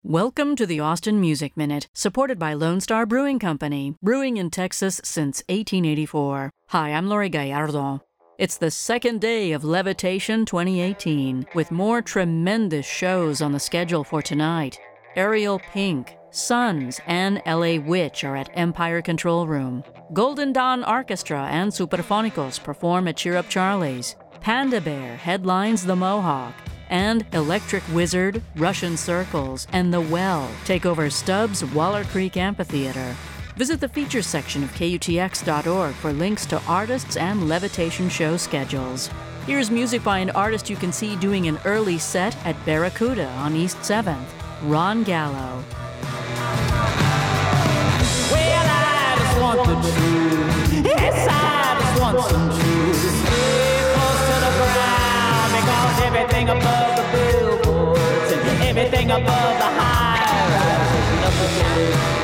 Welcome to the Austin Music Minute, supported by Lone Star Brewing Company, brewing in Texas since 1884. Hi, I'm Lori Gallardo. It's the second day of Levitation 2018, with more tremendous shows on the schedule for tonight. Ariel Pink, Sons, and L.A. Witch are at Empire Control Room. Golden Dawn Orchestra and Superfonicos perform at Cheer Up Charlie's. Panda Bear headlines the Mohawk. And Electric Wizard, Russian Circles, and The Well take over Stubbs Waller Creek Amphitheater. Visit the features section of KUTX.org for links to artists and Levitation show schedules. Here's music by an artist you can see doing an early set at Barracuda on East 7th, Ron Gallo. Well, I just want the truth. Yes, I just want some truth. Stay close to the ground, because everything above the billboards and everything above the high rises, nothing to do.